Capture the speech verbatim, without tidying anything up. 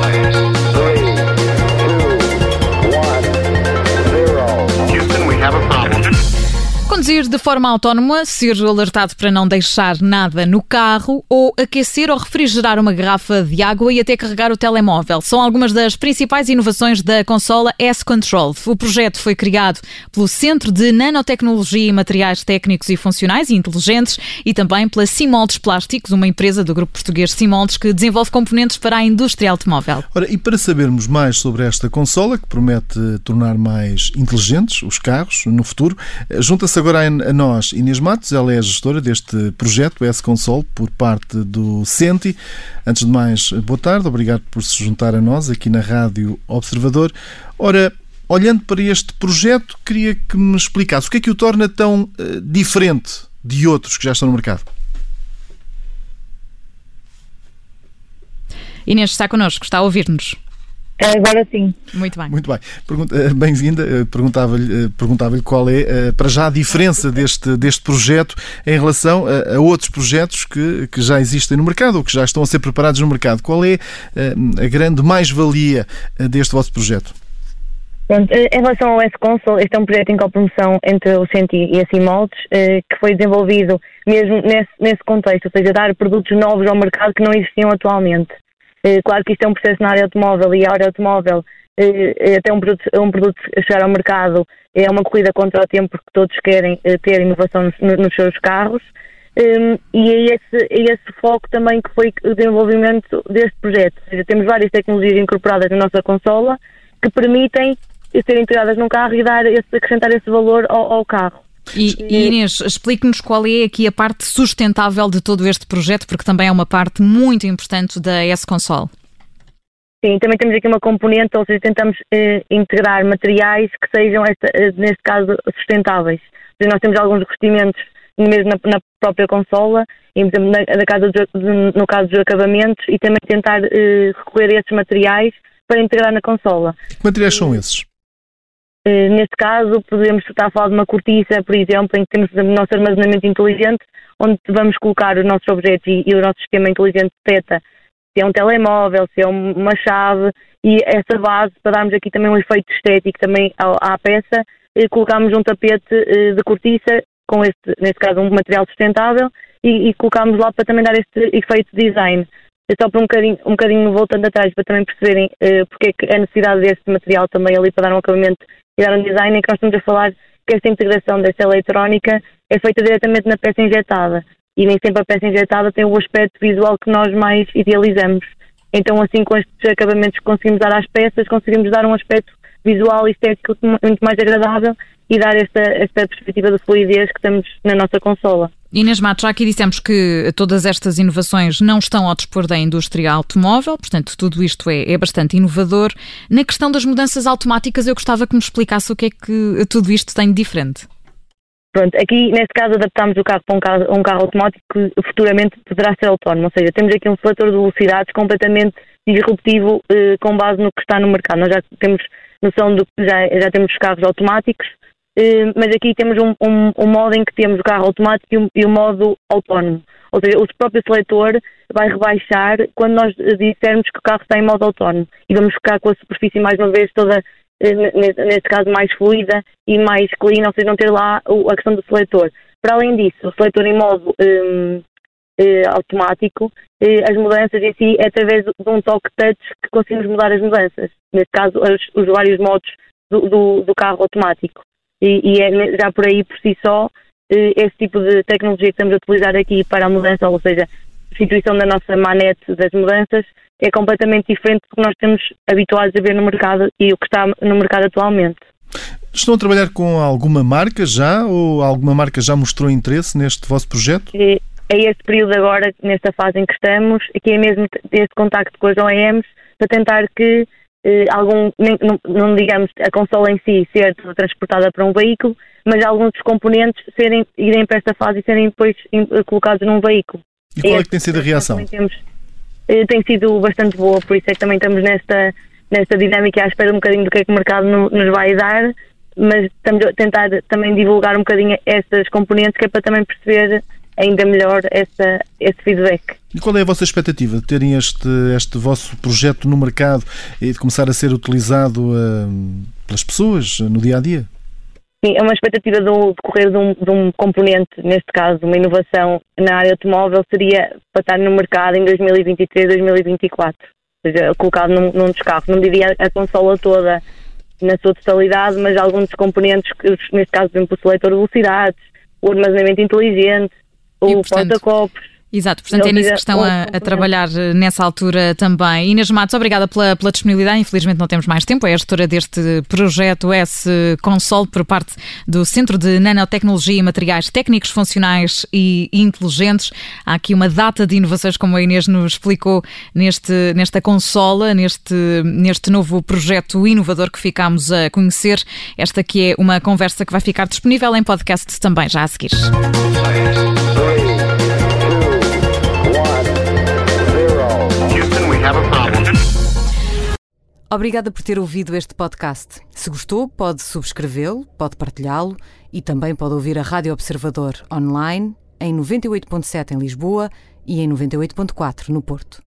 Conduzir de forma autónoma, ser alertado para não deixar nada no carro ou aquecer ou refrigerar uma garrafa de água e até carregar o telemóvel. São algumas das principais inovações da consola S-Control. O projeto foi criado pelo Centro de Nanotecnologia e Materiais Técnicos e Funcionais e Inteligentes e também pela Simoldes Plásticos, uma empresa do grupo português Simoldes que desenvolve componentes para a indústria automóvel. Ora, e para sabermos mais sobre esta consola, que promete tornar mais inteligentes os carros no futuro, junta-se agora a nós Inês Matos, ela é a gestora deste projeto S-Console por parte do Senti. Antes de mais, boa tarde, obrigado por se juntar a nós aqui na Rádio Observador. Ora, olhando para este projeto, queria que me explicasse o que é que o torna tão uh, diferente de outros que já estão no mercado. Inês está connosco, está a ouvir-nos. Agora sim. Muito bem. Muito bem. Bem-vinda. Perguntava-lhe, perguntava-lhe qual é, para já, a diferença deste, deste projeto em relação a, a outros projetos que, que já existem no mercado ou que já estão a ser preparados no mercado. Qual é a, a grande mais-valia deste vosso projeto? Pronto, em relação ao S-Console, este é um projeto em copromoção entre o Senti e a Simoldes, que foi desenvolvido mesmo nesse, nesse contexto, ou seja, dar produtos novos ao mercado que não existiam atualmente. Claro que isto é um processo na área automóvel e a área automóvel, até um produto, um produto chegar ao mercado, é uma corrida contra o tempo porque todos querem ter inovação nos, nos seus carros, e é esse, é esse foco também que foi o desenvolvimento deste projeto. Ou seja, temos várias tecnologias incorporadas na nossa consola que permitem ser integradas num carro e dar esse, acrescentar esse valor ao, ao carro. E, e Inês, explique-nos qual é aqui a parte sustentável de todo este projeto, porque também é uma parte muito importante da S-Console. Sim, também temos aqui uma componente, ou seja, tentamos eh, integrar materiais que sejam, esta, eh, neste caso, sustentáveis. Ou seja, nós temos alguns revestimentos mesmo na, na própria consola, e, por exemplo, na, na caso do, no caso dos acabamentos, e também tentar eh, recorrer a esses materiais para integrar na consola. Que materiais são esses? Uh, neste caso, podemos estar a falar de uma cortiça, por exemplo, em que temos o nosso armazenamento inteligente, onde vamos colocar os nossos objetos e, e o nosso sistema inteligente detecta se é um telemóvel, se é um, uma chave, e essa base, para darmos aqui também um efeito estético também à, à peça, uh, colocamos um tapete uh, de cortiça, com este, neste caso um material sustentável, e, e colocamos lá para também dar este efeito de design. É só para um bocadinho, um bocadinho voltando atrás, para também perceberem uh, porque é que a necessidade deste material também ali para dar um acabamento e dar um design, é que nós estamos a falar que esta integração desta eletrónica é feita diretamente na peça injetada, e nem sempre a peça injetada tem o aspecto visual que nós mais idealizamos. Então, assim, com estes acabamentos que conseguimos dar às peças, conseguimos dar um aspecto visual e estético muito mais agradável e dar esta, esta perspectiva de fluidez que temos na nossa consola. Inês Matos, já aqui dissemos que todas estas inovações não estão ao dispor da indústria automóvel, portanto tudo isto é, é bastante inovador. Na questão das mudanças automáticas, eu gostava que me explicasse o que é que tudo isto tem de diferente. Pronto, aqui neste caso adaptamos o carro para um carro, um carro automático que futuramente poderá ser autónomo, ou seja, temos aqui um seletor de velocidades completamente disruptivo eh, com base no que está no mercado. Nós já temos noção de que já, já temos carros automáticos, Uh, mas aqui temos um, um, um modo em que temos o carro automático e o, e o modo autónomo. Ou seja, o próprio seletor vai rebaixar quando nós dissermos que o carro está em modo autónomo. E vamos ficar com a superfície, mais uma vez, toda, uh, neste, neste caso, mais fluida e mais clean, ou seja, não ter lá o, a questão do seletor. Para além disso, o seletor em modo um, uh, automático, uh, as mudanças em si é através de um toque touch que conseguimos mudar as mudanças. Neste caso, os, os vários modos do, do, do carro automático. E, e é já por aí, por si só, esse tipo de tecnologia que estamos a utilizar aqui para a mudança, ou seja, a substituição da nossa manete das mudanças, é completamente diferente do que nós estamos habituados a ver no mercado e o que está no mercado atualmente. Estão a trabalhar com alguma marca já, ou alguma marca já mostrou interesse neste vosso projeto? É, é este período agora, nesta fase em que estamos, que é mesmo este contacto com as O E Ms, para tentar que Uh, algum, nem, não, não digamos a consola em si ser transportada para um veículo, mas alguns dos componentes serem, irem para esta fase e serem depois in, colocados num veículo. E qual é que tem sido a reação? Temos, uh, tem sido bastante boa, por isso é que também estamos nesta, nesta dinâmica à espera um bocadinho do que é que o mercado no, nos vai dar, mas estamos a tentar também divulgar um bocadinho estas componentes, que é para também perceber ainda melhor essa, esse feedback. E qual é a vossa expectativa de terem este, este vosso projeto no mercado e de começar a ser utilizado uh, pelas pessoas no dia-a-dia? Sim, é uma expectativa do decorrer de um, de um componente, neste caso uma inovação na área automóvel, seria para estar no mercado em dois mil e vinte e três, dois mil e vinte e quatro. Ou seja, colocado num, num dos carros. Não diria a consola toda na sua totalidade, mas alguns dos componentes, que, neste caso, por exemplo, o seletor de velocidades, o armazenamento inteligente, o porta-copos. Exato, portanto é nisso que estão a, a trabalhar nessa altura também. Inês Matos, obrigada pela, pela disponibilidade. Infelizmente não temos mais tempo. É a gestora deste projeto S-Console por parte do Centro de Nanotecnologia e Materiais Técnicos, Funcionais e Inteligentes. Há aqui uma data de inovações, como a Inês nos explicou, neste, nesta consola, neste, neste novo projeto inovador que ficámos a conhecer. Esta aqui é uma conversa que vai ficar disponível em podcast também, já a seguir. Obrigada por ter ouvido este podcast. Se gostou, pode subscrevê-lo, pode partilhá-lo e também pode ouvir a Rádio Observador online em noventa e oito ponto sete em Lisboa e em noventa e oito ponto quatro no Porto.